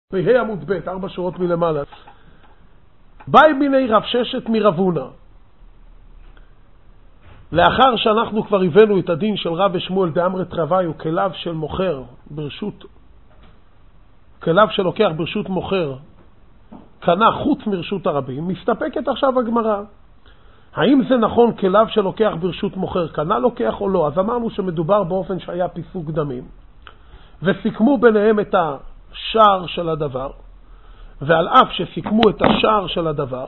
בהי עמוד ב' 4 שורות מלמעלה. באי מיני רב ששת מרבונה. לאחר שאנחנו כבר הבאנו את הדין של רב ושמואל דאמרת רבי הוא כלב של מוכר ברשות, כלב שלוקח ברשות מוכר קנה חוץ מרשות הרבים, מסתפקת עכשיו הגמרא. האם זה נכון כלב שלוקח ברשות מוכר קנה לוקח או לא? אז אמרנו שמדובר באופן שהיה פיסוק דמים, וסיכמו ביניהם את השער של הדבר, ועל אף שסיכמו את השער של הדבר,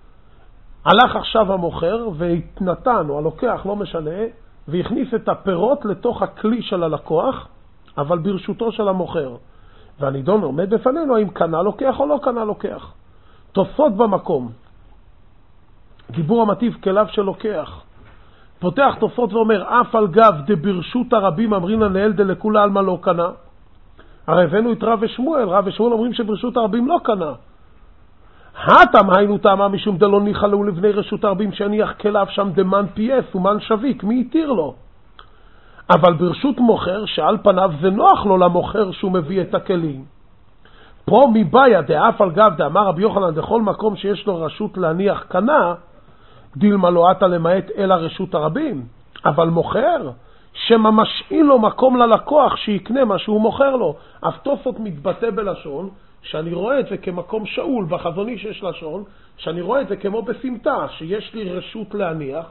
הלך עכשיו המוכר והתנתן, או הלוקח, לא משנה, והכניס את הפירות לתוך הכלי של הלקוח, אבל ברשותו של המוכר. והנידון עומד בפנינו האם קנה לוקח או לא קנה לוקח. תוספות במקום, דיבור המטיב כלב שלוקח, פותח תוספות ואומר אף על גב דברשות הרבים אמרינא נאל דלכולה עלמא לא קנה. הרי הבאנו את רב ושמואל, רב ושמואל אומרים שברשות הרבים לא קנה. הטעם היינו טעמה משום דלא ניחא לו לבני רשות הרבים שהניח כלב שם דמן פייס ומן שביק, מי יתיר לו? אבל ברשות מוכר שעל פניו זה נוח לו למוכר שהוא מביא את הכלים. פה מבעיה דאף על גב דאמר רבי יוחנן דכל מקום שיש לו רשות להניח קנה, דילמה לא עתה למעט אלא רשות הרבים. אבל מוכר שמשאיל לו מקום ללקוח שיקנה מה שהוא מוכר לו. אבטוסות מתבטא בלשון שאני רואה את זה כמקום שאול, בחזוני שיש לשון, שאני רואה את זה כמו בסמטה, שיש לי רשות להניח.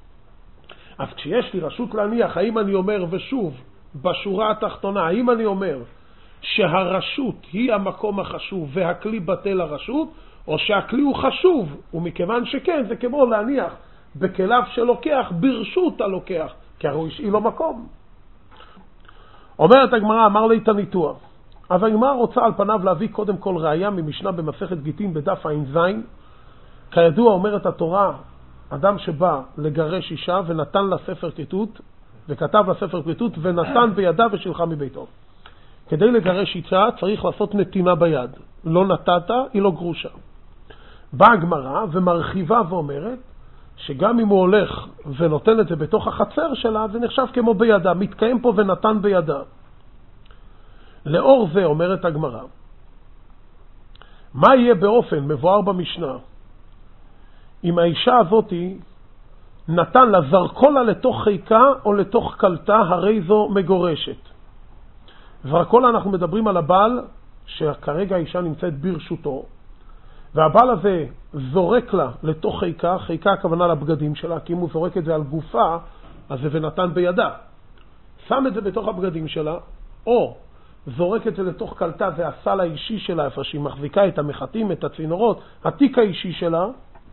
אז כשיש לי רשות להניח, האם אני אומר, ושוב, בשורה התחתונה, האם אני אומר שהרשות היא המקום החשוב והכלי בטל הרשות, או שהכלי הוא חשוב, ומכיוון שכן, זה כמו להניח בכליו שלוקח ברשות הלוקח, כי הרי היא לא מקום. אומרת הגמרא, אמר לי את הניתוח. אז הגמרא רוצה על פניו להביא קודם כל ראיה ממשנה במסכת גיטין בדף ע"ז. כידוע אומרת התורה, אדם שבא לגרש אישה ונתן לה ספר כתות, וכתב לה ספר כתות ונתן בידה ושלחה מביתו. כדי לגרש אישה צריך לעשות נתינה ביד. לא נתת, היא לא גרושה. באה הגמרא ומרחיבה ואומרת, שגם אם הוא הולך ונותן את זה בתוך החצר שלה, זה נחשב כמו בידה, מתקיים פה ונתן בידה. לאור זה אומרת הגמרא, מה יהיה באופן מבואר במשנה, אם האישה הזאת נתן לה זרקו לה לתוך חיקה או לתוך קלטה, הרי זו מגורשת. זרקו לה אנחנו מדברים על הבעל, שכרגע האישה נמצאת ברשותו, והבעל הזה זורק לה לתוך חיקה, חיקה הכוונה לבגדים שלה, כי אם הוא זורק את זה על גופה, אז זה ונתן בידה. שם את זה בתוך הבגדים שלה, או זורק את זה לתוך קלטה, זה הסל האישי שלה, איפה שהיא מחזיקה את המחטים, את הצינורות, התיק האישי שלה,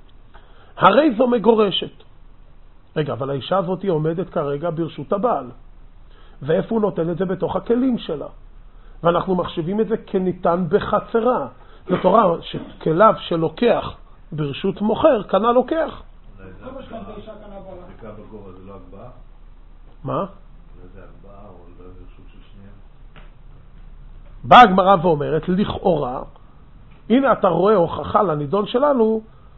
הרי זו מגורשת. רגע, אבל האישה הזאת עומדת כרגע ברשות הבעל. ואיפה הוא נותן את זה? בתוך הכלים שלה. ואנחנו מחשבים את זה כניתן בחצרה. זאת אומרת שכלב שלוקח ברשות מוכר, קנה לוקח. זה בגובה, זה לא הגבעה? מה? זה הגבעה או לא ברשות של שנייה? באה הגמרא ואומרת, לכאורה, הנה אתה רואה הוכחה לנידון שלנו,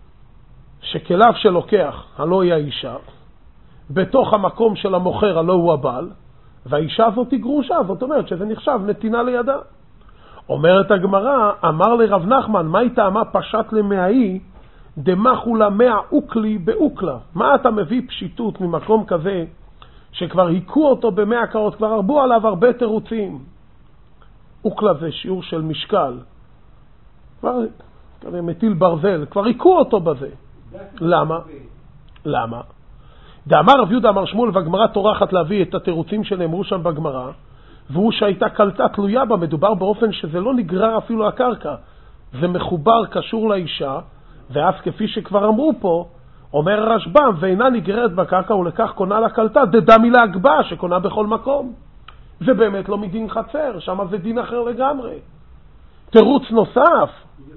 שכלב שלוקח, הלא היא האישה, בתוך המקום של המוכר, הלא הוא הבעל, והאישה הזאת היא גרושה, זאת אומרת שזה נחשב נתינה לידה. אומרת הגמרא, אמר לרב נחמן, מה היא טעמה פשט למאי, דמחו לה 100 אוקלי באוקלה. מה אתה מביא פשיטות ממקום כזה, שכבר היכו אותו ב100 קרות, כבר הרבו עליו הרבה תירוצים. אוקלה זה שיעור של משקל. כבר מטיל ברזל, כבר היכו אותו בזה. למה? למה? דאמר רב יהודה אמר שמואל, והגמרא טורחת להביא את התירוצים שנאמרו שם בגמרא, והוא שהייתה קלטה תלויה בה, מדובר באופן שזה לא נגרר אפילו לקרקע, זה מחובר, קשור לאישה, ואז כפי שכבר אמרו פה, אומר הרשב"ם, ואינה נגררת בקרקע ולכך קונה לקלטה, דדמי להגבעה שקונה בכל מקום. זה באמת לא מדין חצר, שם זה דין אחר לגמרי. תירוץ נוסף,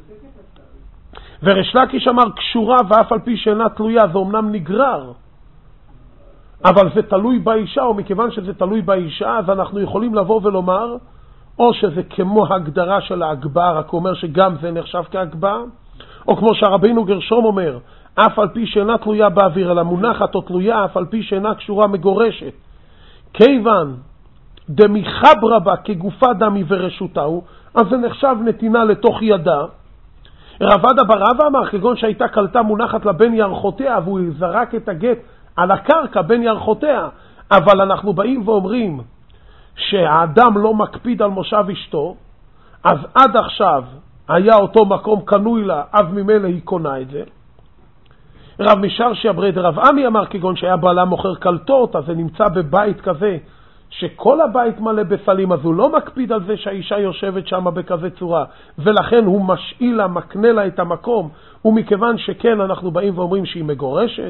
וריש לקיש אמר קשורה ואף על פי שאינה תלויה, זה אומנם נגרר, אבל זה תלוי באישה, או מכיוון שזה תלוי באישה, אז אנחנו יכולים לבוא ולומר, או שזה כמו הגדרה של ההגבעה, רק אומר שגם זה נחשב כהגבעה, או כמו שהרבינו גרשום אומר, אף על פי שאינה תלויה באוויר, אלא מונחת או תלויה, אף על פי שאינה קשורה מגורשת. כיוון דמיחברה בה כגופה דמי ורשותהו, אז זה נחשב נתינה לתוך ידה. רב עדה בר אבא אמר, כגון שהייתה קלטה מונחת לבן ירחותיה, והוא זרק את הגט על הקרקע בין ירחותיה, אבל אנחנו באים ואומרים שהאדם לא מקפיד על מושב אשתו, אז עד עכשיו היה אותו מקום קנוי לה, אז ממילא היא קונה את זה. רב משרשיה ברד רב עמי אמר, כגון שהיה בעלה מוכר קלטות, אז זה נמצא בבית כזה שכל הבית מלא בסלים, אז הוא לא מקפיד על זה שהאישה יושבת שם בכזה צורה, ולכן הוא משאיל לה, מקנה לה את המקום, ומכיוון שכן אנחנו באים ואומרים שהיא מגורשת.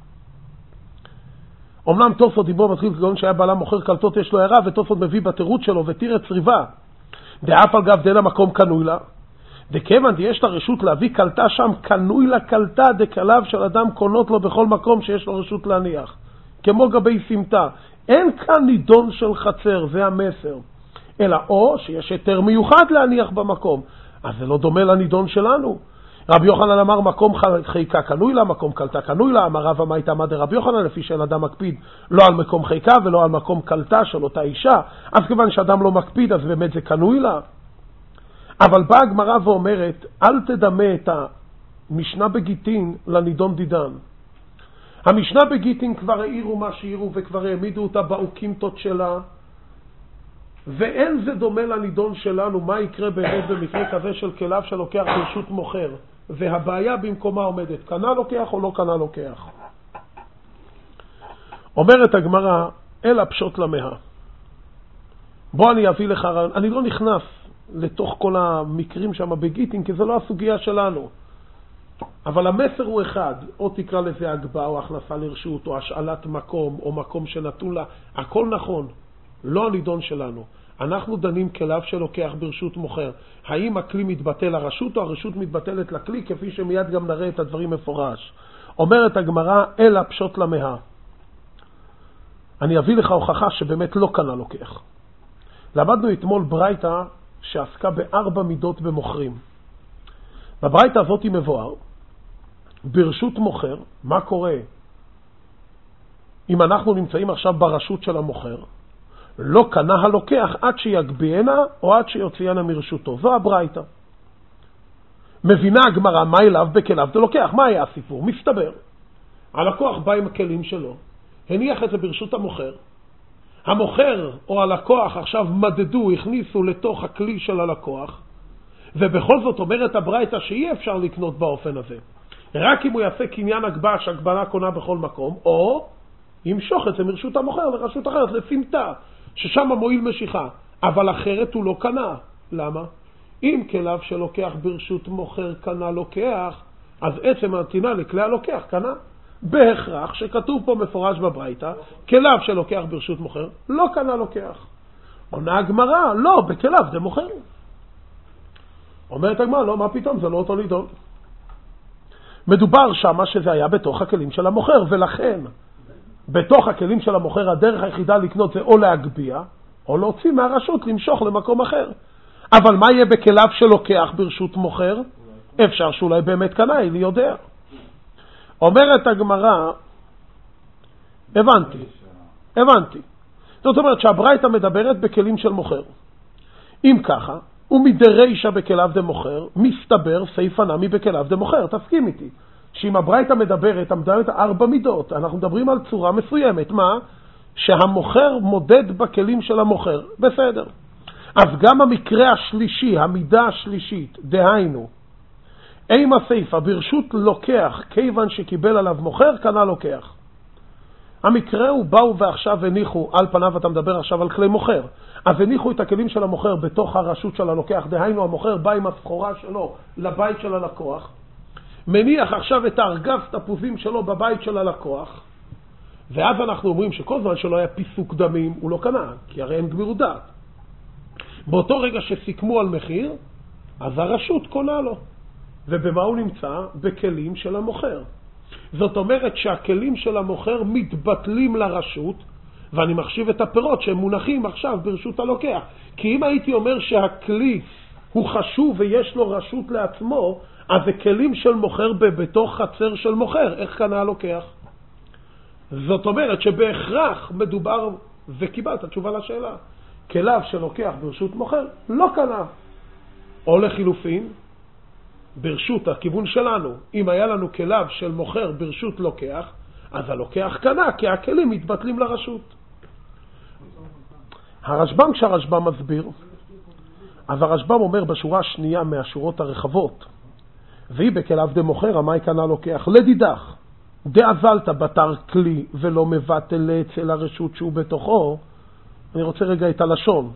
אמנם תוספות דיבור מתחיל כגון שהיה בעלה מוכר קלטות יש לו הערה, ותוספות מביא בתירוץ שלו ותירץ ריבה, דאף על גב דין המקום קנוי לה, וכיוון יש לה רשות להביא קלטה שם, קנוי לה קלטה דקליו של אדם קונות לו בכל מקום שיש לו רשות להניח, כמו גבי סמטה. אין כאן נידון של חצר, זה המסר, אלא או שיש היתר מיוחד להניח במקום, אז זה לא דומה לנידון שלנו. רבי יוחנן אמר מקום חיקה קנוי לה, מקום קלטה קנוי לה, אמר רב מה תמה דרבי יוחנן, לפי שאין אדם מקפיד לא על מקום חיקה ולא על מקום קלטה של אותה אישה, אז כיוון שאדם לא מקפיד אז באמת זה קנוי לה. אבל באה הגמרא ואומרת, אל תדמה את המשנה בגיטין לנידון דידן. המשנה בגיטין כבר העירו מה שהעירו וכבר העמידו אותה באוקימתות שלה, ואין זה דומה לנידון שלנו. מה יקרה באמת במקרה כזה של כליו שלוקח ברשות מוכר, והבעיה במקומה עומדת, קנה לוקח או לא קנה לוקח. אומרת הגמרא, אלא פשוט למאה. בוא אני אביא לך, אני לא נכנס לתוך כל המקרים שם בגיטין, כי זה לא הסוגיה שלנו. אבל המסר הוא אחד, או תקרא לזה הגבעה או הכנסה לרשות, או השאלת מקום, או מקום שנתון לה, הכל נכון, לא הנידון שלנו. אנחנו דנים כליו שלוקח ברשות מוכר. האם הכלי מתבטל לרשות, או הרשות מתבטלת לכלי, כפי שמיד גם נראה את הדברים מפורש. אומרת הגמרא, אלא פשוט למאה. אני אביא לך הוכחה שבאמת לא קנה לוקח. למדנו אתמול ברייתא שעסקה ב4 מידות במוכרים. בברייתא הזאת היא מבואר, ברשות מוכר, מה קורה אם אנחנו נמצאים עכשיו ברשות של המוכר, לא קנה הלוקח עד שיגביהנה או עד שיוציאנה מרשותו. זו הברייתא. מבינה הגמרא מה אליו בכליו דלוקח. מה היה הסיפור? מסתבר, הלקוח בא עם הכלים שלו, הניח את זה ברשות המוכר, המוכר או הלקוח עכשיו מדדו, הכניסו לתוך הכלי של הלקוח, ובכל זאת אומרת הברייתא שאי אפשר לקנות באופן הזה, רק אם הוא יעשה קניין הגבעה שהגבלה קונה בכל מקום, או ימשוך את זה מרשות המוכר לרשות אחרת, לסמטה, ששם מועיל משיכה, אבל אחרת הוא לא קנה. למה? אם כליו שלוקח ברשות מוכר קנה לוקח, אז עצם הנתינה לכלי הלוקח קנה. בהכרח שכתוב פה מפורש בברייתא, כליו שלוקח ברשות מוכר לא קנה לוקח. עונה הגמרא, לא, בכליו זה מוכר. אומרת הגמרא, לא, מה פתאום, זה לא אותו נידון. מדובר שמה שזה היה בתוך הכלים של המוכר, ולכן בתוך הכלים של המוכר הדרך היחידה לקנות זה או להגביע, או להוציא מהרשות למשוך למקום אחר. אבל מה יהיה בכליו שלוקח ברשות מוכר? אפשר שאולי באמת קנה, אני יודע. אומרת הגמרא, הבנתי. זאת אומרת שהברייתא מדברת בכלים של מוכר. אם ככה, ומדרישא בכליו דמוכר, מסתבר סייפא נמי בכליו דמוכר. תסכים איתי שאם הברייתא מדברת 4 מידות, אנחנו מדברים על צורה מסוימת. מה? שהמוכר מודד בכלים של המוכר. בסדר. אז גם המקרה השלישי, המידה השלישית, דהיינו, אימה סייפא ברשות לוקח, כיוון שקיבל עליו מוכר, קנה לוקח. המקרה הוא באו ועכשיו הניחו, על פניו אתה מדבר עכשיו על כלי מוכר, אז הניחו את הכלים של המוכר בתוך הרשות של הלוקח, דהיינו המוכר בא עם הסחורה שלו לבית של הלקוח, מניח עכשיו את הארגז תפוזים שלו בבית של הלקוח, ואז אנחנו אומרים שכל זמן שלא היה פיסוק דמים הוא לא קנה, כי הרי אין גמירות דעת. באותו רגע שסיכמו על מחיר, אז הרשות קונה לו. ובמה הוא נמצא? בכלים של המוכר. זאת אומרת שהכלים של המוכר מתבטלים לרשות, ואני מחשיב את הפירות שהם מונחים עכשיו ברשות הלוקח. כי אם הייתי אומר שהכלי הוא חשוב ויש לו רשות לעצמו, אז זה כלים של מוכר בתוך חצר של מוכר. איך קנה הלוקח? זאת אומרת שבהכרח מדובר, וקיבלת תשובה לשאלה, כלב שלוקח ברשות מוכר לא קנה. או לחילופין, ברשות הכיוון שלנו, אם היה לנו כלב של מוכר ברשות לוקח, אז הלוקח קנה, כי הכלים מתבטלים לרשות. הרשב"ם, כשהרשב"ם מסביר, אז הרשב"ם אומר בשורה השנייה מהשורות הרחבות, והיא בכלב דמוכר, המאי קנה לוקח, לדידך, דאזלת בתר כלי ולא מבטל אצל הרשות שהוא בתוכו. אני רוצה רגע את הלשון.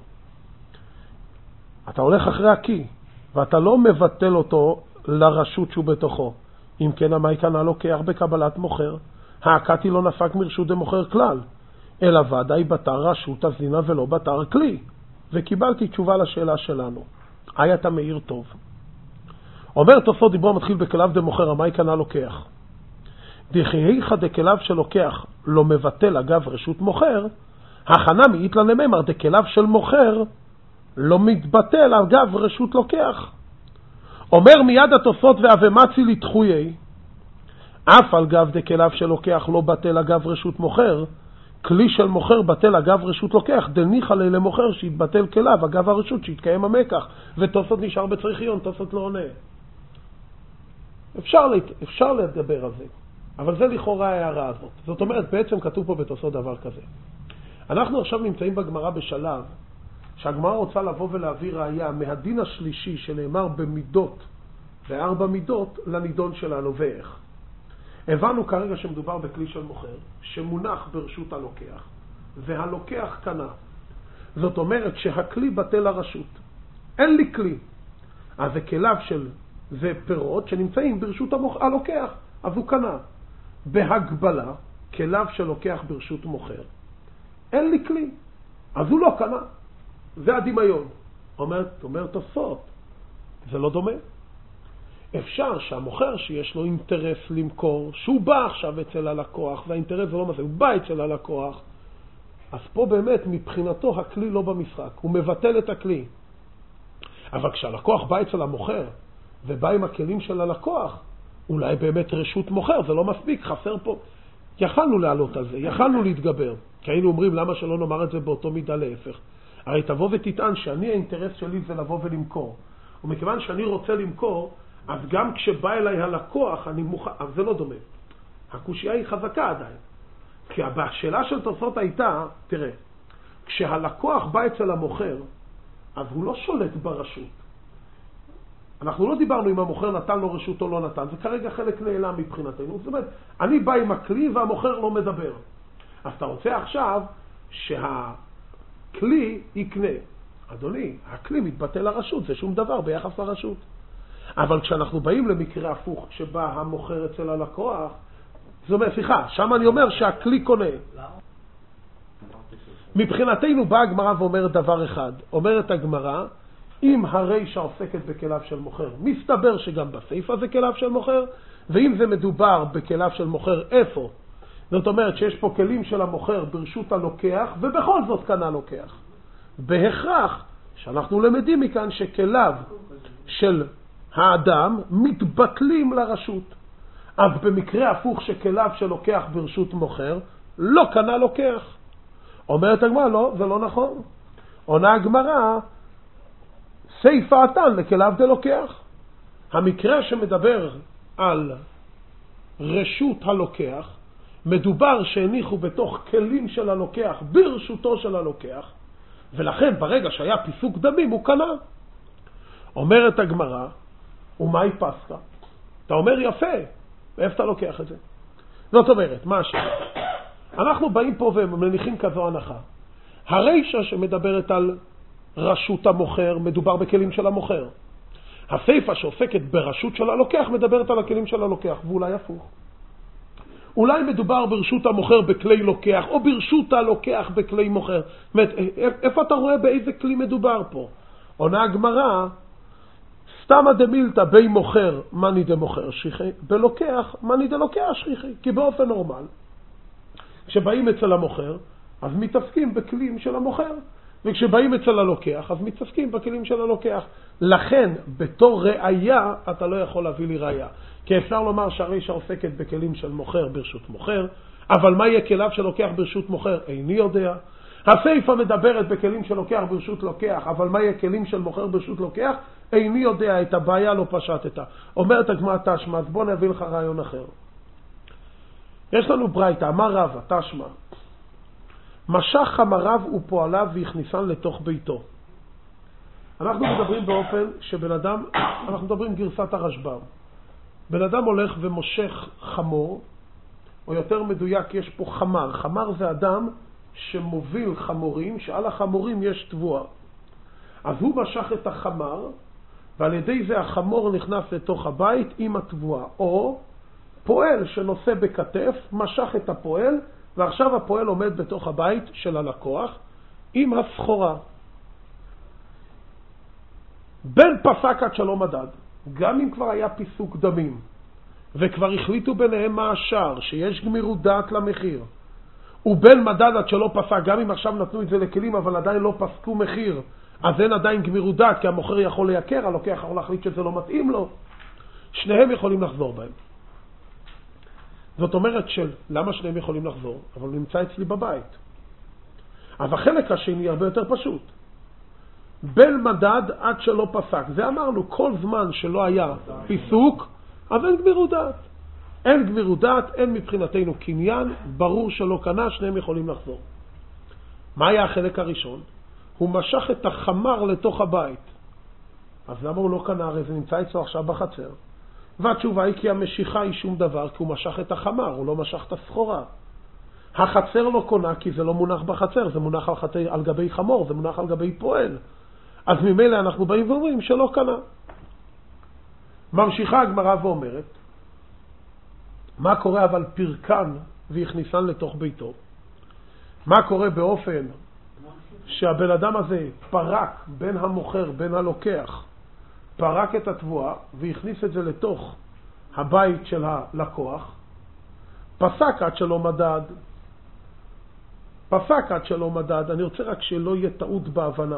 אתה הולך אחרי הכי, ואתה לא מבטל אותו לרשות שהוא בתוכו. אם כן, המאי קנה לוקח בקבלת מוכר, העקתי לא נפק מרשות דמוכר כלל, אלא ודאי בתר רשות הזינה ולא בתר כלי. וקיבלתי תשובה לשאלה שלנו. אתה מאיר טוב. אומר תוספות דיבור מתחיל בכלב דמוכר, המאי קנה לוקח. דחייך דכלב שלוקח לא מבטל אגב רשות מוכר, הכנה מאית לנממר דכלב של מוכר לא מתבטל אגב רשות לוקח. אומר מיד התוספות ואבמצי לתחויי, אף על גב דכלב שלוקח לא בטל אגב רשות מוכר, כלי של מוכר בטל אגב רשות לוקח, דניחא ליה למוכר שיתבטל כליו אגב הרשות שיתקיים המקח. ותוספות נשאר בצריחיון, תוספות לא עונה. אפשר לדבר על זה, אבל זה לכאורה ההערה הזאת. זאת אומרת, בעצם כתוב פה בתוספות דבר כזה. אנחנו עכשיו נמצאים בגמרא בשלב שהגמרא רוצה לבוא ולהביא ראיה מהדין השלישי שנאמר במידות, ב4 מידות, לנידון שלנו ואיך. הבנו כרגע שמדובר בכלי של מוכר, שמונח ברשות הלוקח, והלוקח קנה. זאת אומרת שהכלי בטל לרשות. אין לי כלי. אז זה כליו של זה פירות שנמצאים ברשות הלוקח, אז הוא קנה. בהגבלה, כליו שלוקח ברשות מוכר, אין לי כלי, אז הוא לא קנה. זה הדמיון. אומר תוספות, זה לא דומה. אפשר שהמוכר שיש לו אינטרס למכור, שהוא בא עכשיו אצל הלקוח, והאינטרס זה לא מה זה, הוא בא אצל הלקוח, אז פה באמת מבחינתו הכלי לא במשחק, הוא מבטל את הכלי. אבל כשהלקוח בא אצל המוכר, ובא עם הכלים של הלקוח, אולי באמת רשות מוכר, זה לא מספיק, חסר פה. יכלנו לעלות על זה, יכלנו להתגבר, כי היינו אומרים למה שלא נאמר את זה באותו מידה להפך. הרי תבוא ותטען שאני האינטרס שלי זה לבוא ולמכור, ומכיוון שאני רוצה למכור, אז גם כשבא אליי הלקוח, אז זה לא דומה. הקושיה היא חזקה עדיין. כי השאלה של תוספות הייתה, תראה, כשהלקוח בא אצל המוכר, אז הוא לא שולט ברשות. אנחנו לא דיברנו אם המוכר נתן לו רשות או לא נתן, זה כרגע חלק נעלם מבחינתנו. זאת אומרת, אני בא עם הכלי והמוכר לא מדבר. אז אתה רוצה עכשיו שהכלי יקנה. אדוני, הכלי מתבטל לרשות, זה שום דבר ביחס לרשות. אבל כשאנחנו באים למקרה הפוך, כשבא המוכר אצל הלקוח, זאת אומרת, סליחה, שם אני אומר שהכלי קונה. מבחינתנו באה הגמרא ואומרת דבר אחד. אומרת הגמרא, אם הרישא עוסקת בכליו של מוכר, מסתבר שגם בסייפה זה כליו של מוכר, ואם זה מדובר בכליו של מוכר, איפה? זאת אומרת שיש פה כלים של המוכר ברשות הלוקח, ובכל זאת קנה לוקח. בהכרח שאנחנו למדים מכאן שכליו של האדם מתבטלים לרשות. אז במקרה הפוך שכליו שלוקח ברשות מוכר, לא קנה לוקח. אומרת הגמרא, לא, זה לא נכון. עונה הגמרא, סייפה עתן לכליו דלוקח. המקרה שמדבר על רשות הלוקח, מדובר שהניחו בתוך כלים של הלוקח, ברשותו של הלוקח, ולכן ברגע שהיה פיסוק דמים הוא קנה. אומרת הגמרא, ומאי פסקה? אתה אומר יפה, ואיפה אתה לוקח את זה? זאת אומרת, מה השאלה? אנחנו באים פה ומניחים כזו הנחה. הרישא שמדברת על רשות המוכר, מדובר בכלים של המוכר. הסייפה שעוסקת ברשות של הלוקח, מדברת על הכלים של הלוקח, ואולי הפוך. אולי מדובר ברשות המוכר בכלי לוקח, או ברשות הלוקח בכלי מוכר. זאת אומרת, איפה אתה רואה באיזה כלי מדובר פה? עונה הגמרא, סתמא דמילתא בי מוכר מני דמוכר שריחי, בלוקח מני דלוקח שריחי. כי באופן נורמל, כשבאים אצל המוכר, אז מתעסקים בכלים של המוכר, וכשבאים אצל הלוקח, אז מתעסקים בכלים של הלוקח. לכן, בתור ראיה, אתה לא יכול להביא לי ראיה. כי אפשר לומר שהרישא עוסקת בכלים של מוכר ברשות מוכר, אבל מה יהיה כליו של לוקח ברשות מוכר? איני יודע. הסיפה מדברת בכלים של לוקח ברשות לוקח, אבל מה יהיה כלים של מוכר ברשות לוקח? איני יודע, את הבעיה לא פשטת. אומרת הגמרא תשמע, אז בוא נביא לך רעיון אחר. יש לנו ברייתא, אמר רבא, תשמע, משך חמריו ופועליו והכניסן לתוך ביתו. אנחנו מדברים באופן שבן אדם, אנחנו מדברים גרסת הרשב"ם. בן אדם הולך ומושך חמור, או יותר מדויק יש פה חמר. חמר זה אדם שמוביל חמורים, שעל החמורים יש תבואה. אז הוא משך את החמר, ועל ידי זה החמור נכנס לתוך הבית עם התבואה. או פועל שנושא בכתף, משך את הפועל, ועכשיו הפועל עומד בתוך הבית של הלקוח עם הסחורה. בן פסק עד שלא מדד, גם אם כבר היה פיסוק דמים, וכבר החליטו ביניהם מה השער, שיש גמירות דעת למחיר, ובן מדד עד שלא פסק, גם אם עכשיו נתנו את זה לכלים, אבל עדיין לא פסקו מחיר, אז אין עדיין גמירות דעת, כי המוכר יכול לייקר, הלוקח יכול להחליט שזה לא מתאים לו, שניהם יכולים לחזור בהם. זאת אומרת למה שניהם יכולים לחזור? אבל הוא נמצא אצלי בבית. אבל החלק השני הרבה יותר פשוט. בן מדד עד שלא פסק. זה אמרנו, כל זמן שלא היה פיסוק, אז אין גמירות דעת. אין גמירות דעת, אין מבחינתנו קניין, ברור שלא קנה, שניהם יכולים לחזור. מה היה החלק הראשון? הוא משך את החמר לתוך הבית. אז למה הוא לא קנה? הרי זה נמצא אצלו עכשיו בחצר. והתשובה היא כי המשיכה היא שום דבר, כי הוא משך את החמר, הוא לא משך את הסחורה. החצר לא קונה כי זה לא מונח בחצר, זה מונח על גבי חמור, זה מונח על גבי פועל. אז ממילא אנחנו באים ואומרים שלא קנה. ממשיכה הגמרא ואומרת, מה קורה אבל פרקן והכניסן לתוך ביתו? מה קורה באופן שהבן אדם הזה פרק בין המוכר, בין הלוקח, פרק את התבואה והכניס את זה לתוך הבית של הלקוח, פסק עד שלא מדד. פסק עד שלא מדד, אני רוצה רק שלא יהיה טעות בהבנה.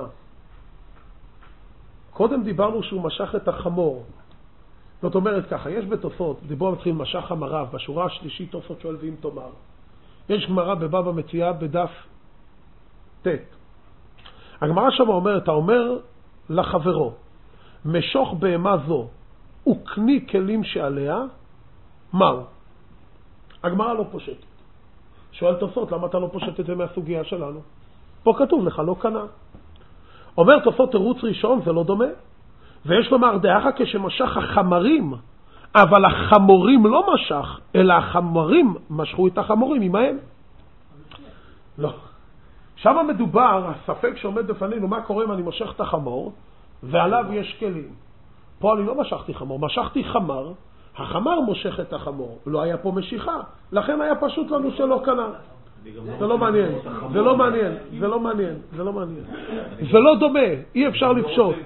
קודם דיברנו שהוא משך את החמור. זאת אומרת ככה, יש בתוספות, דיבור מתחיל משך חמריו, בשורה השלישית תוספות שואל ואם תאמר. יש גמרא בבבא מציעא בדף ט'. הגמרא שם אומרת, האומר לחברו, משוך בהמה זו וקני כלים שעליה, מהו? הגמרא לא פושטת. שואל תוספות, למה אתה לא פושט את זה מהסוגיה שלנו? פה כתוב לך, לא קנה. אומר תוספות תירוץ ראשון, זה לא דומה. ויש לומר דאחא כשמשך החמרים, אבל החמורים לא משך, אלא החמרים משכו את החמורים עמהם. לא. שם מדובר, הספק שעומד בפנינו, מה קורה אם אני מושך את החמור, ועליו יש כלים. פה אני לא משכתי חמור, משכתי חמר, החמר מושך את החמור, לא היה פה משיכה, לכן היה פשוט לנו שלא קנה. זה לא מעניין, זה לא מעניין, זה לא מעניין, זה לא מעניין. זה לא דומה, אי אפשר לפשוט.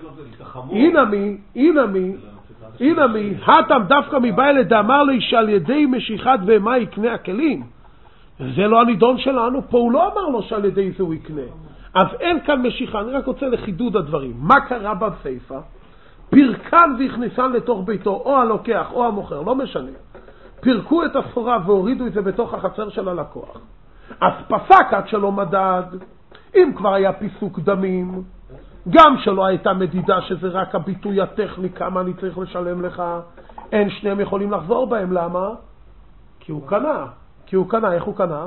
אינמי, הטם דווקא מבעלה דאמר לי שעל ידי משיכת בהמה יקנה הכלים. זה לא הנידון שלנו, פה הוא לא אמר לו שעל ידי זה הוא יקנה. אז אין כאן משיכה, אני רק רוצה לחידוד הדברים. מה קרה בסיפא? פרקן והכניסן לתוך ביתו, או הלוקח או המוכר, לא משנה. פרקו את הסחורה והורידו את זה בתוך החצר של הלקוח. אז פסק עד שלא מדד, אם כבר היה פיסוק דמים, גם שלא הייתה מדידה שזה רק הביטוי הטכני, כמה אני צריך לשלם לך, אין שניהם יכולים לחזור בהם, למה? כי הוא קנה. איך הוא קנה?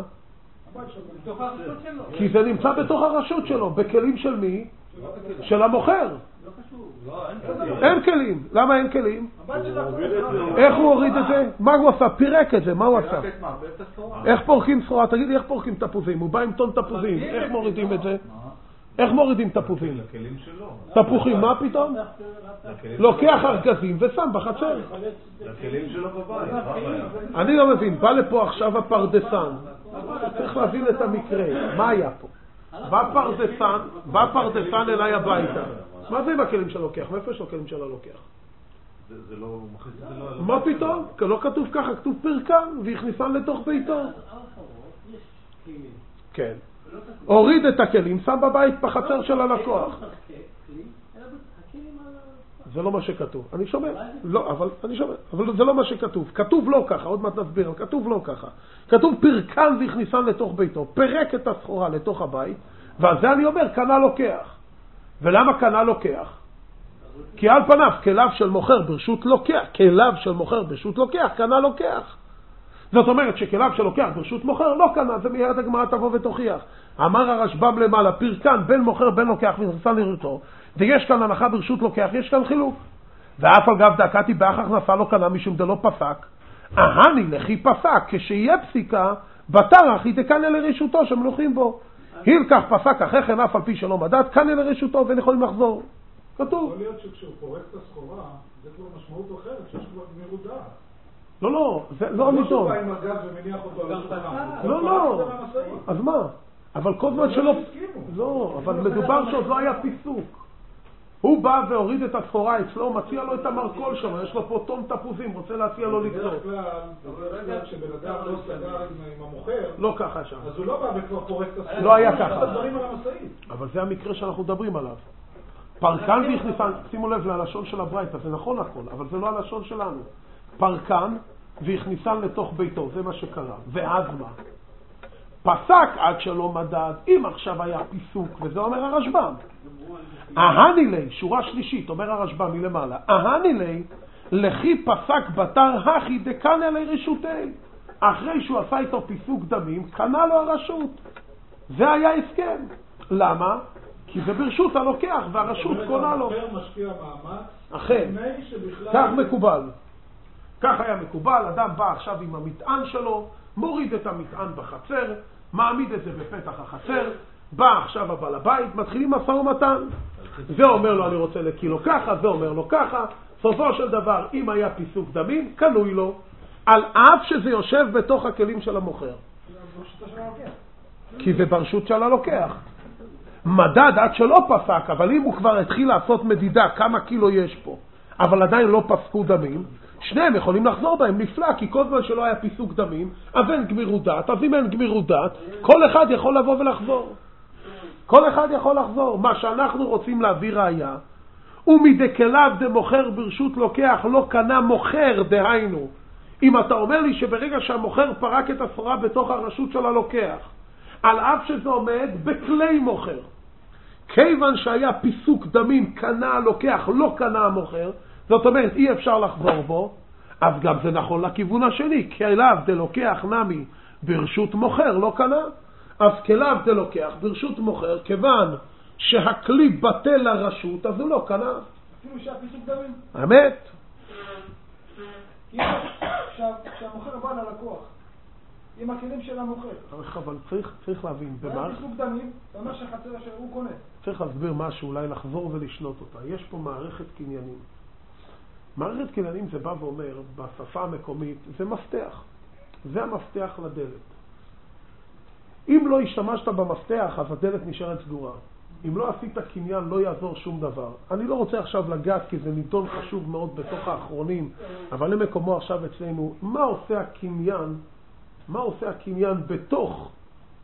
כי זה נמצא בתוך הרשות שלו, בכלים של מי? של המוכר. אין כלים. למה אין כלים? איך הוא הוריד את זה? מה הוא עשה? פירק את זה, מה הוא עשה? איך פורקים סחורה? תגיד לי, איך פורקים תפוזים? הוא בא עם טון תפוזים, איך מורידים את זה? איך מורידים תפוזים? לכלים שלו. תפוחים, מה פתאום? לוקח ארגזים ושם בחצר. לכלים שלו בבית. אני לא מבין, בא לפה עכשיו הפרדסן. צריך להבין את המקרה, מה היה פה? בא פרדסן אליי הביתה. מה זה עם הכלים של לוקח? מאיפה יש לו כלים של הלוקח? זה לא... מה פתאום? לא כתוב ככה, כתוב פרקן והכניסן לתוך ביתו. כן. הוריד את הכלים, שם בבית בחצר של הלקוח. זה לא מה שכתוב. אני שומע. לא, אבל אני שומע. אבל זה לא מה שכתוב. כתוב לא ככה, עוד מעט נסביר, אבל כתוב לא ככה. כתוב פרקן והכניסן לתוך ביתו. פרק את הסחורה לתוך הבית, ועל זה אני אומר, קנה לוקח. ולמה קנה לוקח? כי על פניו, כליו של מוכר ברשות לוקח, כליו של מוכר ברשות לוקח, קנה לוקח. זאת אומרת שכליו של לוקח ברשות מוכר לא קנה, זה מיד הגמרא תבוא ותוכיח. אמר הרשב"ם למעלה, פרקן בין מוכר בין לוקח ונכנסה לרשותו, ויש כאן הנחה ברשות לוקח, יש כאן חילוק. ואף על גב דקתי באחר נפל לא קנה משום דלא פסק. אהני לכי פסק, כשיהיה פסיקה, בתרח היא תקנה לרשותו שמלוכים בו. הילקח פסק אחרי כן אף על פי שלא מדד, קנה לרשותו ואין יכולים לחזור. כתוב. יכול להיות שכשהוא פורק את הסחורה, זה כבר משמעות אחרת, שיש כבר גמירות דעת. לא, זה לא הנידון. לא שהוא בא עם הגז ומניח אותו על השולחן. לא. אז מה? אבל כל זמן שלא... לא, אבל מדובר שעוד לא היה פיסוק. הוא בא והוריד את הסחורה אצלו, מציע לו את המרקול שלו, יש לו פה תום תפוזים, רוצה להציע לו לקנות. בדרך כלל כשבן אדם לא סגר עם המוכר, לא ככה שם. אז הוא לא בא וכבר פורק את הסחורה. לא היה ככה. אבל זה המקרה שאנחנו מדברים עליו. פרקן והכניסן, שימו לב ללשון של הברייתא, זה נכון הכל, אבל זה לא הלשון שלנו. פרקן והכניסן לתוך ביתו, זה מה שקרה. ואז מה? פסק עד שלא מדד, אם עכשיו היה פיסוק, וזה אומר הרשב"ם. אהני לי, שורה שלישית, אומר הרשב"ם מלמעלה, אהני לי, לכי פסק בתר הכי דקנה לרשותי. אחרי שהוא עשה איתו פיסוק דמים, קנה לו הרשות. זה היה הסכם. למה? כי זה ברשות הלוקח, והרשות קונה לו. המוכר משקיע מאמץ, אכן, כך מקובל. כך היה מקובל, אדם בא עכשיו עם המטען שלו, מוריד את המטען בחצר, מעמיד את זה בפתח החצר, בא עכשיו הבעל הבית, מתחילים משא ומתן. זה אומר לו אני רוצה לקילו ככה, זה אומר לו ככה. סופו של דבר, אם היה פיסוק דמים, קנוי לו, על אף שזה יושב בתוך הכלים של המוכר. כי זה ברשות של הלוקח. מדד עד שלא פסק, אבל אם הוא כבר התחיל לעשות מדידה כמה קילו יש פה, אבל עדיין לא פסקו דמים, שניהם יכולים לחזור בהם, נפלא, כי כל זמן שלא היה פיסוק דמים, אז אין גמירות דעת, אז אם אין גמירות דעת, כל אחד יכול לבוא ולחזור. כל אחד יכול לחזור. מה שאנחנו רוצים להביא ראיה, ומדקליו דמוכר ברשות לוקח לא קנה מוכר, דהיינו. אם אתה אומר לי שברגע שהמוכר פרק את הסחורה בתוך הרשות של הלוקח, על אף שזה עומד בכלי מוכר, כיוון שהיה פיסוק דמים, קנה הלוקח, לא קנה המוכר, זאת אומרת אי אפשר לחזור בו, אז גם זה נכון לכיוון השני, כליו דלוקח נמי ברשות מוכר לא קנה, אז כליו דלוקח ברשות מוכר, כיוון שהכלי בטל לרשות, אז הוא לא קנה. אפילו שהיה פיסוק דמים. האמת? כשהמוכר בא ללקוח, עם הכלים של המוכר. אבל צריך להבין. היה פיסוק דמים, זה אומר שהחצר שהוא קונה. צריך להסביר משהו, אולי לחזור ולשנות אותה. יש פה מערכת קניינים. מערכת קניינים זה בא ואומר, בשפה המקומית, זה מפתח. זה המפתח לדלת. אם לא השתמשת במפתח, אז הדלת נשארת סגורה. אם לא עשית קניין, לא יעזור שום דבר. אני לא רוצה עכשיו לגעת, כי זה נידון חשוב מאוד בתוך האחרונים, אבל למקומו עכשיו אצלנו, מה עושה הקניין? מה עושה הקניין בתוך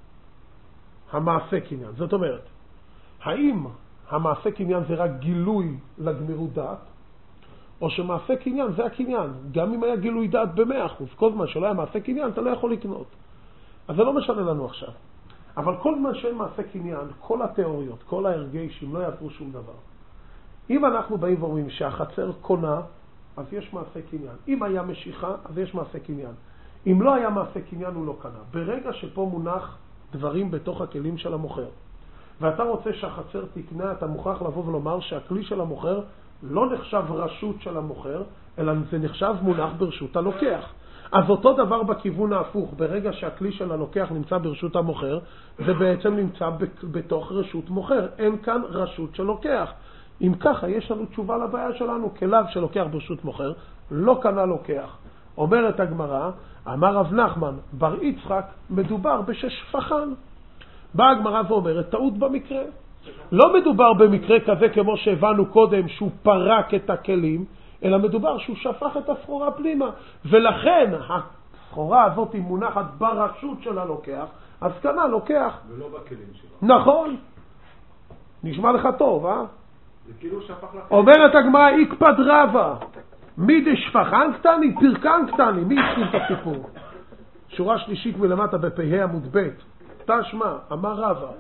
המעשה קניין? זאת אומרת, האם המעשה קניין זה רק גילוי לגמירות דעת, או שמעשה קניין זה הקניין? גם אם היה גילוי דעת ב100%, כל זמן שלא היה מעשה קניין, אתה לא יכול לקנות. אז זה לא משנה לנו עכשיו. אבל כל זמן שאין מעשה קניין, כל התיאוריות, כל ההרגשים לא יעזרו שום דבר. אם אנחנו באים ואומרים שהחצר קונה, אז יש מעשה קניין. אם היה משיכה, אז יש מעשה קניין. אם לא היה מעשה קניין, הוא לא קנה. ברגע שפה מונח דברים בתוך הכלים של המוכר, ואתה רוצה שהחצר תקנה, אתה מוכרח לבוא ולומר שהכלי של המוכר לא נחשב רשות של המוכר, אלא זה נחשב מונח ברשות הלוקח. אז אותו דבר בכיוון ההפוך, ברגע שהכלי של הלוקח נמצא ברשות המוכר, זה בעצם נמצא בתוך רשות מוכר. אין כאן רשות של לוקח. אם ככה, יש לנו תשובה לבעיה שלנו, כליו שלוקח ברשות מוכר, לא קנה לוקח. אומרת הגמרא, אמר רב נחמן, בר יצחק, מדובר בשפחן. באה הגמרא ואומרת, טעות במקרה. לא מדובר במקרה כזה כמו שהבנו קודם, שהוא פרק את הכלים, אלא מדובר שהוא שפך את הסחורה פנימה. ולכן הסחורה הזאת היא מונחת ברשות של הלוקח, אז קנה לוקח. ולא בכלים שלו. נכון. נשמע לך טוב, אה? זה כאילו שפך לך. אומרת הגמרא, איקפד רבא, מי דשפחן קטני, פרקן קטני. מי התחיל את הסיפור? שורה שלישית מלמטה בפ"ה עמוד ב'. תשמע, אמר רבא,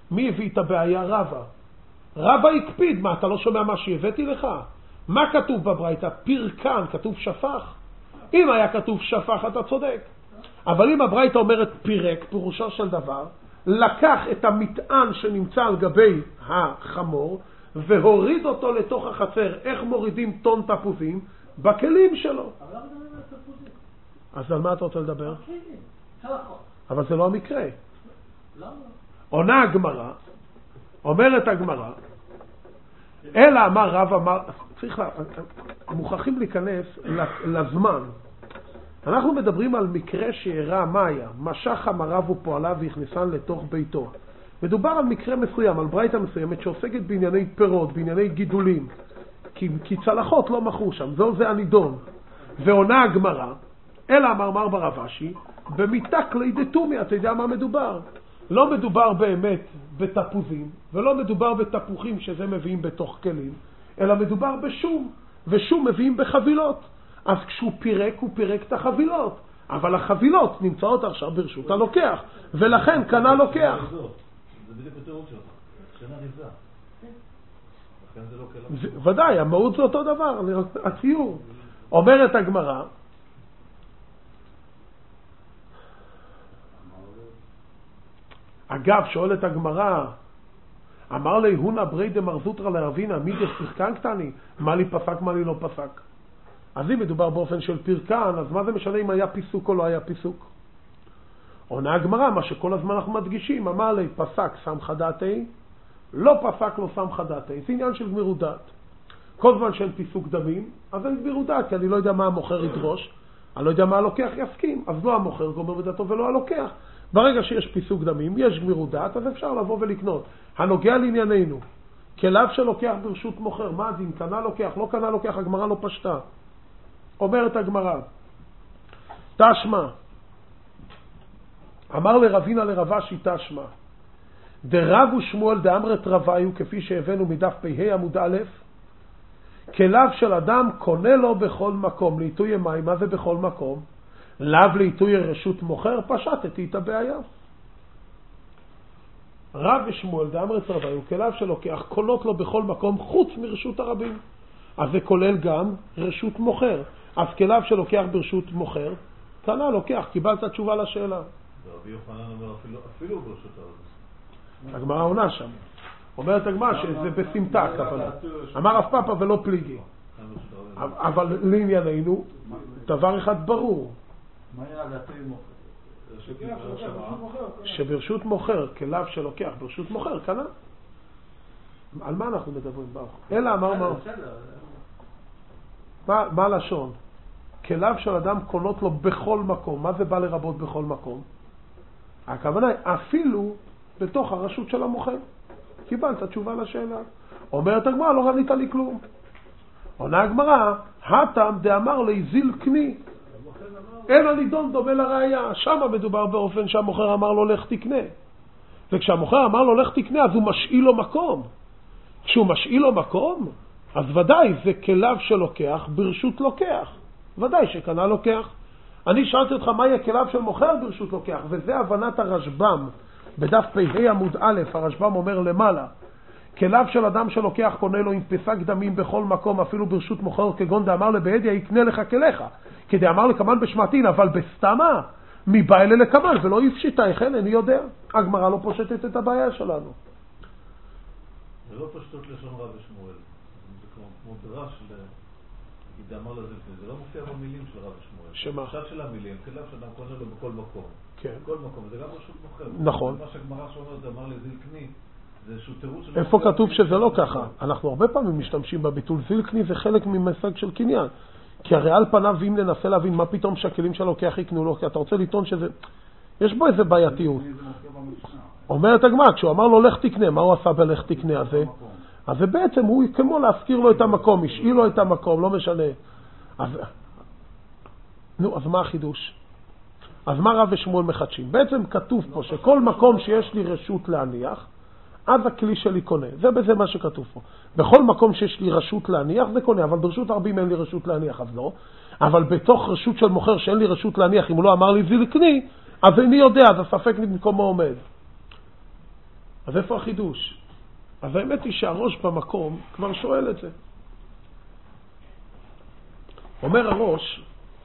מי הביא את הבעיה? רבא. רבא הקפיד, מה, אתה לא שומע מה שהבאתי לך? מה כתוב בברייתא? פרקן, כתוב שפח. אם היה כתוב שפח, אתה צודק. אבל אם הברייתא אומרת פירק, פירושו של דבר, לקח את המטען שנמצא על גבי החמור, והוריד אותו לתוך החצר. איך מורידים טון תפוזים? בכלים שלו. אבל למה מדברים על תפוזים? אז על מה אתה רוצה לדבר? בכלים, צלחות. אבל זה לא המקרה. למה? עונה הגמרא, אומרת הגמרא, אלא אמר רב אמר, מוכרחים להיכנס לזמן. אנחנו מדברים על מקרה שאירע מה היה, משך המרב ופועלה והכניסן לתוך ביתו. מדובר על מקרה מסוים, על ברייתא מסוימת שעוסקת בענייני פירות, בענייני גידולים, כי צלחות לא מכרו שם, זה הנידון. ועונה הגמרא, אלא אמר ברב אשי, במיתה כלי דתומי, אתה יודע מה מדובר? לא מדובר באמת בתפוזים, ולא מדובר בתפוחים שזה מביאים בתוך כלים, אלא מדובר בשום, ושום מביאים בחבילות. אז כשהוא פירק, הוא פירק את החבילות. אבל החבילות נמצאות עכשיו ברשות הלוקח, ולכן קנה לוקח. זה בדיוק התיאור שלך, קנה ריזה. לכן זה לא כלם. ודאי, המהות זה אותו דבר, הציור. אומרת הגמרא, אגב, שואלת הגמרא, אמר לי, הונה ברי דמר זוטרא לרבינה, מי דפרקן קטני? מה לי פסק, מה לי לא פסק? אז אם מדובר באופן של פרקן, אז מה זה משנה אם היה פיסוק או לא היה פיסוק? עונה הגמרא, מה שכל הזמן אנחנו מדגישים, אמר לי, פסק סמכא דעתי, לא פסק לא סמכא דעתי. זה עניין של גמירות דעת. כל זמן שאין פיסוק דמים, אז אין גמירות דעת, כי אני לא יודע מה המוכר ידרוש, אני לא יודע מה הלוקח יסכים, אז לא המוכר גומר בדעתו ולא הלוקח. ברגע שיש פיסוק דמים, יש גמירות דעת, אז אפשר לבוא ולקנות. הנוגע לענייננו, כלב שלוקח ברשות מוכר, מה הדין? קנה לוקח, לא קנה לוקח, הגמרא לא פשטה. אומרת הגמרא, תשמע, אמר לרבינה לרב אשי תשמע, דרב ושמואל דאמרת רביו, כפי שהבאנו מדף פ"ה עמוד א', כלב של אדם קונה לו בכל מקום, לעיתוי מים, מה זה בכל מקום? לאו לעיתוי רשות מוכר, פשטתי את הבעיה. רב ושמואל דאמרת רביו, כלב שלוקח, קונות לו בכל מקום חוץ מרשות הרבים. אז זה כולל גם רשות מוכר. אז כלב שלוקח ברשות מוכר, קנה לוקח, קיבלת תשובה לשאלה. רבי יוחנן אומר אפילו ברשות הרבים. הגמרא עונה שם. אומרת הגמרא שזה בסמטה כוונה. אמר רב פאפא ולא פליגי. אבל לענייננו, דבר אחד ברור. מה היה דעתי מוכר? שברשות מוכר, כלב שלוקח ברשות מוכר, קנה. על מה אנחנו מדברים ברוך? אלא אמר מה הלשון? כלב של אדם קונות לו בכל מקום. מה זה בא לרבות בכל מקום? הכוונה היא אפילו בתוך הרשות של המוכר. קיבלת תשובה לשאלה. אומרת הגמרא, לא ענית לי כלום. עונה הגמרא, הטעם דאמר לי זיל קני. אין הנידון דומה לראיה. שם מדובר באופן שהמוכר אמר לו לך תקנה. וכשהמוכר אמר לו לך תקנה, אז הוא משאיל לו מקום. כשהוא משאיל לו מקום, אז ודאי זה כלב שלוקח ברשות לוקח. ודאי שקנה לוקח. אני שאלתי אותך מה יהיה כלב של מוכר ברשות לוקח, וזה הבנת הרשב"ם. בדף פ"ה עמוד א', הרשב"ם אומר למעלה, כלב של אדם שלוקח קונה לו עם פסק דמים בכל מקום, אפילו ברשות מוכר, כגון דאמר לבעדיה, יקנה לך כלך. כדי אמר לקמן בשמעתין, אבל בסתמה, מבא אלה לקמן, ולא יפשיטה, לכן אני יודע. הגמרא לא פושטת את הבעיה שלנו. זה לא פשטות לשון רב ושמואל. זה כמו דרש דאמר לזלפין. זה לא מופיע במילים של רב ושמואל. שמה? פשט של המילים, כלב שאדם קונה לו בכל מקום. כן. בכל מקום, זה גם רשות מוכר. נכון. מה שהגמרא שאומרת, דאמר לזלקני, זה איזשהו תירוץ של... איפה כתוב שזה לא ככה? אנחנו הרבה פעמים משתמשים בביטול. זילקני זה חלק ממושג של קניין. כי הרי על פניו, אם ננסה להבין מה פתאום שהכלים שלוקח יקנו לו, כי אתה רוצה לטעון שזה... יש בו איזה בעייתיות. אומרת הגמרא, כשהוא אמר לו לך תקנה, מה הוא עשה בלך תקנה הזה? אז זה בעצם הוא כמו להזכיר לו את המקום, השאיל לו את המקום, לא משנה. אז מה החידוש? אז מה רב ושמואל מחדשים? בעצם כתוב פה שכל מקום שיש לי רשות להניח, אז הכלי שלי קונה. זה בזה מה שכתוב פה. בכל מקום שיש לי רשות להניח זה קונה, אבל ברשות הרבים אין לי רשות להניח, אז לא. אבל בתוך רשות של מוכר שאין לי רשות להניח, אם הוא לא אמר לי זילקני, אז אני יודע, אז הספק במקומו עומד. אז איפה החידוש? אז האמת היא שהראש במקום כבר שואל את זה. אומר הראש,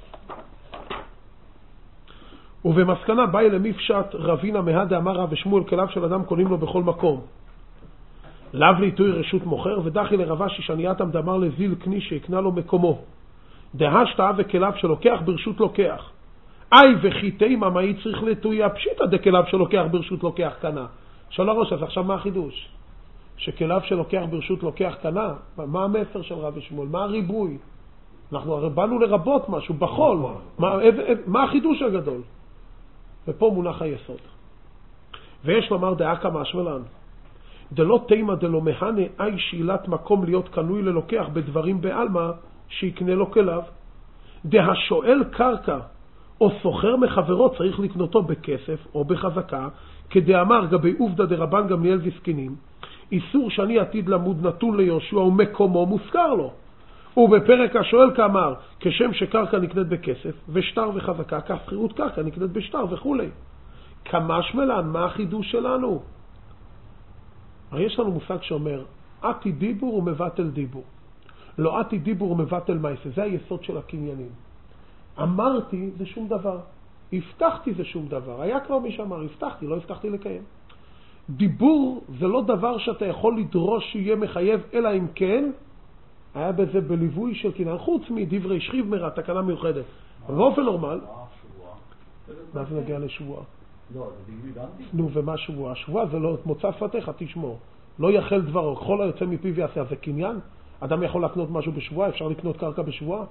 ובמסקנה באי למפשט רבינה מהדה אמר רב ושמואל כליו של אדם קונים לו בכל מקום. לאו לעיתוי רשות מוכר ודחי לרבשי שנייתם דאמר לזיל קני שיקנה לו מקומו. דהשתאה וכליו שלוקח ברשות לוקח. אי וחיטי ממאי צריך לעיתוי הפשיטה דכליו שלוקח ברשות לוקח קנה. שאל הראש, אז עכשיו מה החידוש? שכליו שלוקח ברשות לוקח קנה? מה המסר של רב ושמואל? מה הריבוי? אנחנו הרי באנו לרבות משהו בחול. מה החידוש הגדול? ופה מונח היסוד. ויש לומר דעה כמה שמלן. דלא תימה דלא מהנה אי שאלת מקום להיות קנוי ללוקח בדברים בעלמא שיקנה לו כליו. דהשואל קרקע או סוחר מחברו צריך לקנותו בכסף או בחזקה, כדאמר גבי עובדא דרבן גמליאל וזקנים, איסור שאני עתיד למוד נתון ליהושע ומקומו מוזכר לו. ובפרק השואל כאמר, כשם שקרקע נקנית בכסף, ושטר וחזקה, כך שכירות קרקע נקנית בשטר וכו'. כמה שמלן, מה החידוש שלנו? הרי יש לנו מושג שאומר, עתי דיבור ומבטל דיבור. לא עתי דיבור ומבטל מייסה, זה היסוד של הקניינים. אמרתי זה שום דבר, הבטחתי זה שום דבר. היה כבר מי שאמר, הבטחתי, לא הבטחתי לקיים. דיבור זה לא דבר שאתה יכול לדרוש שיהיה מחייב, אלא אם כן, היה בזה בליווי של קניין, חוץ מדברי שכיב מרע, תקנה מיוחדת. אבל באופן נורמל, מה זה נגיע לשבועה? לא, זה דימוי דנתי? נו, ומה שבועה? שבועה זה לא מוצא שפתיך, תשמור. לא יחל דבר, כל היוצא מפיו יעשה, אז זה קניין? אדם יכול לקנות משהו בשבועה, אפשר לקנות קרקע בשבועה?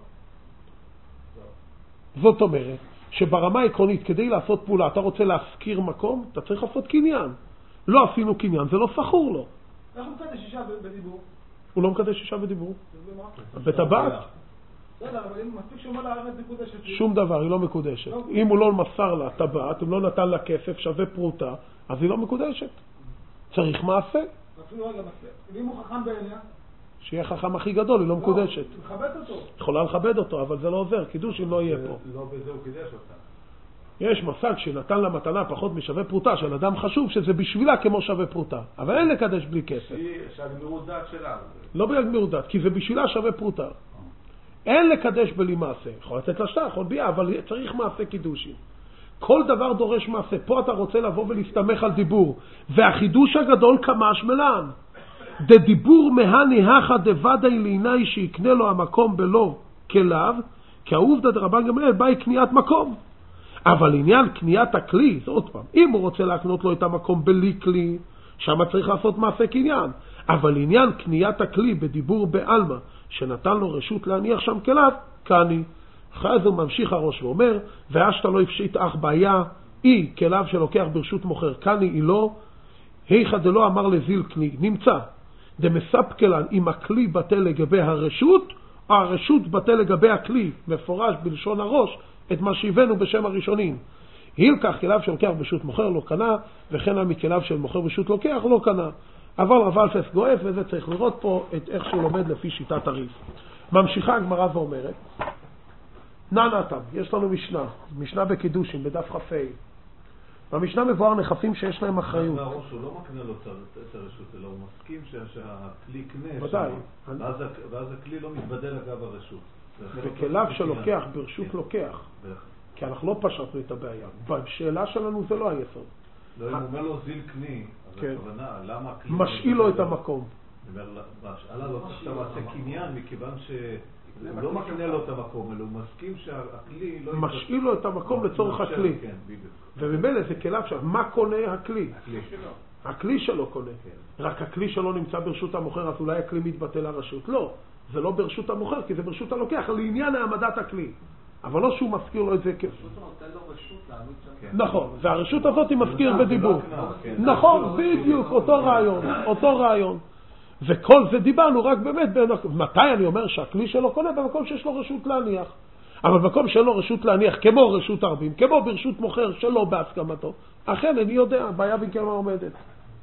זאת אומרת, שברמה העקרונית, כדי לעשות פעולה, אתה רוצה להשכיר מקום, אתה צריך לעשות קניין. לא עשינו קניין, זה לא סחור לו. איך הוא מקדש אישה בדיבור? הוא לא מקדש אישה בדיבור. בטבעת? לא, אבל אם מספיק שהוא אומר לה הארץ מקודשת. שום דבר, היא לא מקודשת. אם הוא לא מסר לה טבעת, אם לא נתן לה כסף שווה פרוטה, אז היא לא מקודשת. צריך מעשה. אפילו רגע מספיק. ואם הוא חכם בעיניה? שיהיה חכם הכי גדול, היא לא מקודשת. מכבד אותו. יכולה לכבד אותו, אבל זה לא עוזר. קידוש אם לא יהיה פה. לא בזה הוא קידש אותה. יש מושג שנתן לה מתנה פחות משווה פרוטה, של אדם חשוב שזה בשבילה כמו שווה פרוטה. אבל אין לקדש בלי כסף. שהגמירות דעת שלה. לא בגמירות דעת, כי זה בשבילה שווה פרוטה. אין לקדש בלי מעשה. יכול לתת לשטר, יכול ביאה, אבל צריך מעשה קידושים. כל דבר דורש מעשה. פה אתה רוצה לבוא ולהסתמך על דיבור. והחידוש הגדול כמה שמלן. דדיבור מהני הכא דוודאי לעיני שיקנה לו המקום בלא כליו, כי העובדא דרבן גמליאל באי קניית מקום. אבל עניין קניית הכלי, זה עוד פעם, אם הוא רוצה להקנות לו את המקום בלי כלי, שם צריך לעשות מעשה קניין. אבל עניין קניית הכלי בדיבור בעלמא, שנתן לו רשות להניח שם כליו, קני. אחרי זה הוא ממשיך הראש ואומר, ואשתא לא הפשיט אך בעיה, אי כליו שלוקח ברשות מוכר, קני אי לא, היכא דלא אמר לזיל קני, נמצא. דמספקלן אם הכלי בטל לגבי הרשות, או הרשות בטל לגבי הכלי, מפורש בלשון הראש, את מה שהבאנו בשם הראשונים. הילקח כליו שלוקח ברשות מוכר לא קנה, וכן מכליו של מוכר ברשות לוקח לא קנה. אבל רב אלפס גואף, וזה צריך לראות פה את איך שהוא לומד לפי שיטת הריף. ממשיכה הגמרא ואומרת, נענתם, יש לנו משנה בקידושים, בדף חפי. במשנה מבואר נכסים שיש להם אחריות. הראש הוא לא מקנה לו את הרשות, אלא הוא מסכים שהכלי יקנה. ודאי. ואז הכלי לא מתבדל אגב הרשות. וכליו שלוקח ברשות לוקח. כי אנחנו לא פשטנו את הבעיה. בשאלה שלנו זה לא היסוד. לא, אם הוא אומר לו זיל קני, אז הכוונה, למה הכלי... משאיל לו את המקום. השאלה לא צריך לעשות קניין, מכיוון שהוא לא מקנה לו את המקום, אלא הוא מסכים שהכלי לא... משאיל לו את המקום לצורך הכלי. ובמילא זה כליו שם. מה קונה הכלי? הכלי שלו קונה. רק הכלי שלו נמצא ברשות המוכר, אז אולי הכלי מתבטל לרשות. לא, זה לא ברשות המוכר, כי זה ברשות הלוקח, לעניין העמדת הכלי. אבל לא שהוא מזכיר לו את זה נכון, והרשות הזאת היא מזכיר בדיבור. נכון, בדיוק, אותו רעיון. וכל זה דיברנו רק באמת, מתי אני אומר שהכלי שלו קונה? במקום שיש לו רשות להניח. אבל במקום שלו רשות להניח, כמו רשות הרבים, כמו ברשות מוכר שלא בהסכמתו, אכן אני יודע, בעיה בכמה עומדת.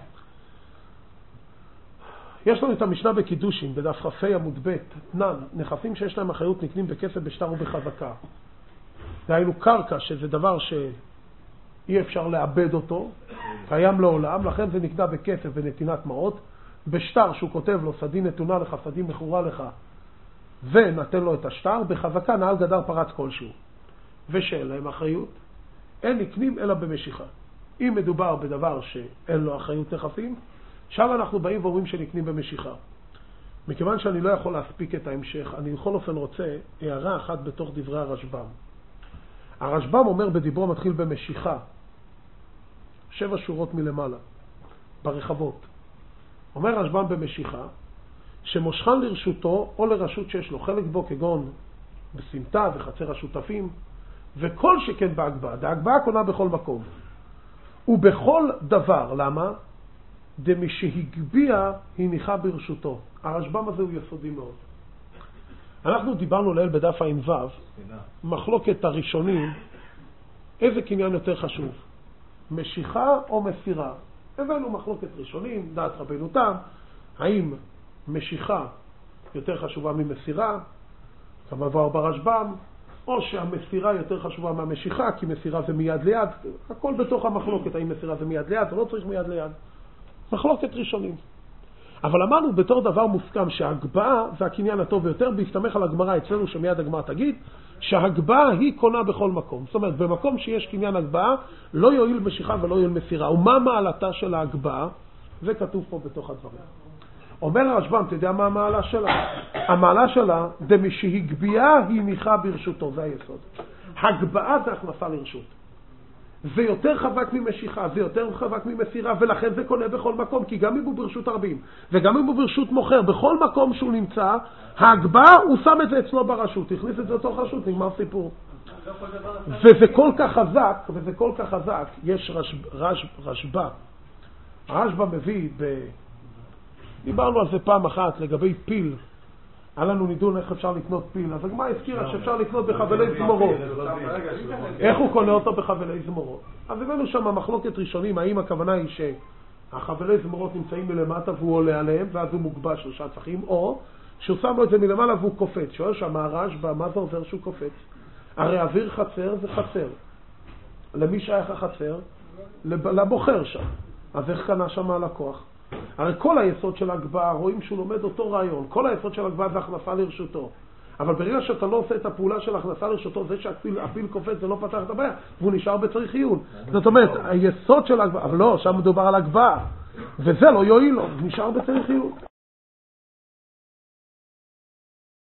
יש לנו את המשנה בקידושים, בדף חפי עמוד ב', נכסים שיש להם אחריות נקנים בכסף, בשטר ובחזקה. דהיינו קרקע, שזה דבר אי אפשר לאבד אותו, קיים לעולם, לכן זה נקנה בכסף ונתינת מעות, בשטר שהוא כותב לו סדין נתונה לך, סדין מכורה לך, ונתן לו את השטר, בחזקה נעל גדר פרץ כלשהו. ושאין להם אחריות, אין נקנים אלא במשיכה. אם מדובר בדבר שאין לו אחריות נכסים, שם אנחנו באים ואומרים שנקנים במשיכה. מכיוון שאני לא יכול להספיק את ההמשך, אני בכל אופן רוצה הערה אחת בתוך דברי הרשב"ם. הרשב"ם אומר בדיברו מתחיל במשיכה, 7 שורות מלמעלה, ברחבות. אומר הרשב"ם במשיכה, שמושכן לרשותו או לרשות שיש לו חלק בו, כגון בסמטה וחצר השותפים, וכל שכן בהגבעה. ההגבעה קונה בכל מקום. ובכל דבר, למה? דמשהגביע הניחה ברשותו. הרשב"ם הזה הוא יסודי מאוד. אנחנו דיברנו לעיל בדף ע"ו, מחלוקת הראשונים, איזה קניין יותר חשוב? משיכה או מסירה? הבאנו מחלוקת ראשונים, דעת רבנו תם, האם משיכה יותר חשובה ממסירה, כמובן ברשב"ם, או שהמסירה יותר חשובה מהמשיכה, כי מסירה זה מיד ליד, הכל בתוך המחלוקת, האם מסירה זה מיד ליד, או לא צריך מיד ליד. מחלוקת ראשונים. אבל אמרנו בתור דבר מוסכם שההגבעה זה הקניין הטוב ביותר, בהסתמך על הגמרא אצלנו שמיד הגמרא תגיד, שההגבעה היא קונה בכל מקום. זאת אומרת, במקום שיש קניין הגבעה, לא יועיל משיכה ולא יועיל מסירה. ומה מעלתה של ההגבעה? זה כתוב פה בתוך הדברים. אומר הרשב"ם, אתה יודע מה המעלה שלה? המעלה שלה, דמשהגביעה הניחה ברשותו, זה היסוד. הגבעה זה הכנסה לרשות. זה יותר חזק ממשיכה, זה יותר חזק ממסירה, ולכן זה קונה בכל מקום, כי גם אם הוא ברשות הרבים, וגם אם הוא ברשות מוכר, בכל מקום שהוא נמצא, ההגבעה הוא שם את זה אצלו ברשות, הכניס את זה לתוך רשות, נגמר סיפור. וזה כל כך חזק, יש רשב"א. הרשב"א מביא, דיברנו על זה פעם אחת לגבי פיל, היה לנו נידון איך אפשר לקנות פיל, אז הגמרא הזכירה שאפשר לקנות בחבלי זמורות. איך הוא קונה אותו בחבלי זמורות? אז הבאנו שם מחלוקת ראשונים, האם הכוונה היא שהחבלי זמורות נמצאים מלמטה והוא עולה עליהם, ואז הוא מוגבע 3 טפחים, או שהוא שם לו את זה מלמעלה והוא קופץ. שואל שהמהר"ש, מה זה עוזר שהוא קופץ? הרי אוויר חצר זה חצר. למי שייך החצר? לבוחר שם. אז איך קנה שם הלקוח? הרי כל היסוד של ההגבעה, רואים שהוא לומד אותו רעיון, כל היסוד של ההגבעה זה הכנסה לרשותו. אבל ברגע שאתה לא עושה את הפעולה של הכנסה לרשותו, זה שהפיל קופץ זה לא פתח את הבעיה, והוא נשאר בצריך עיון. זאת אומרת, היסוד של ההגבעה, אבל לא, שם מדובר על הגבעה, וזה לא יועיל לו, נשאר בצריך עיון.